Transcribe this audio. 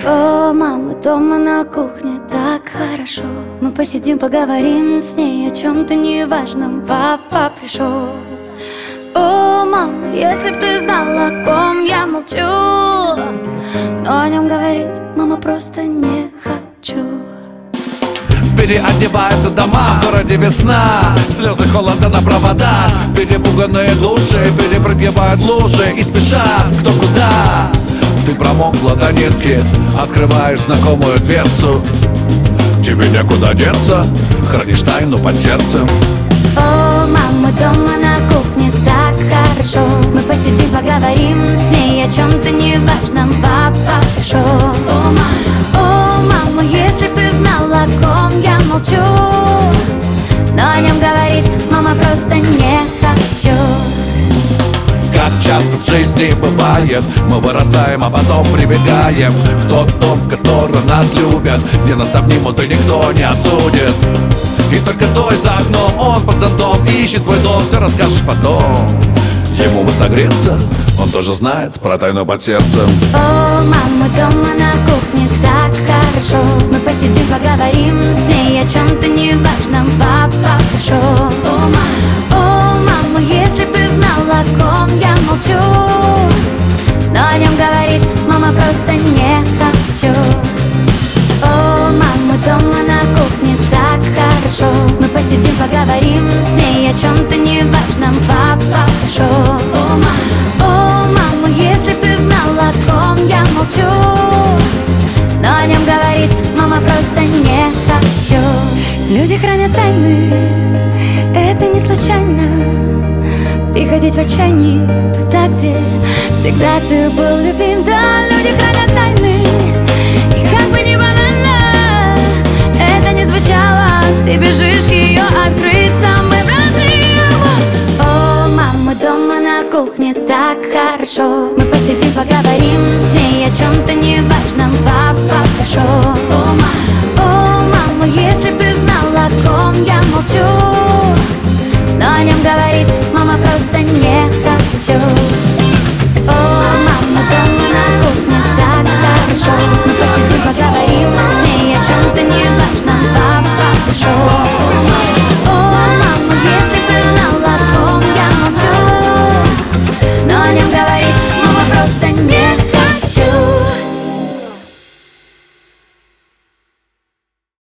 О, мама, дома на кухне так хорошо. Мы посидим, поговорим с ней о чем-то неважном. Папа пришел. О, мама, если б ты знала, о ком я молчу, но о нем говорить, мама, просто не хочу. Переодеваются дома, в городе весна, слезы холода на проводах. Перепуганные души перепрыгивают лужи и спешат кто куда. Ты промокла до нитки, открываешь знакомую дверцу. Тебе некуда деться, хранишь тайну под сердцем. О, мама, дома на кухне так хорошо. Мы посидим, поговорим с ней о чем-то неважном. Папа пришел. О, мама, если б ты знала, о ком я молчу, но о нем говорить, мама, просто не хочу. Как часто в жизни бывает, мы вырастаем, а потом прибегаем в тот дом, в котором нас любят, где нас обнимут и никто не осудит. И только дождь за окном, он под зонтом ищет твой дом, все расскажешь потом. Ему бы согреться, он тоже знает про тайну под сердцем. О, мама, дома на кухне так хорошо. Мы посидим, поговорим с ней о чем-то неважном. Папа пришел. О, мама, если б ты знала, о ком я молчу, но о нем говорить, мама, просто не хочу. О, мама, дома на кухне так хорошо. Мы посидим, поговорим с ней о чем-то неважном. Папа пришел. О, мама, если б ты знала, о ком я молчу, но о нем говорить, мама, просто не хочу. Люди хранят тайны, это не случайно. Приходить в отчаянии туда, где всегда ты был любим. Да, люди хранят тайны, и как бы ни банально это не звучало, ты бежишь ее открыть самым родным. О, мама, дома на кухне так хорошо. Мы посидим, поговорим с ней о чем-то неважном. Папа пришел. О, мама, если б ты знала, о ком я молчу, но о нем говорить, мама, просто не хочу.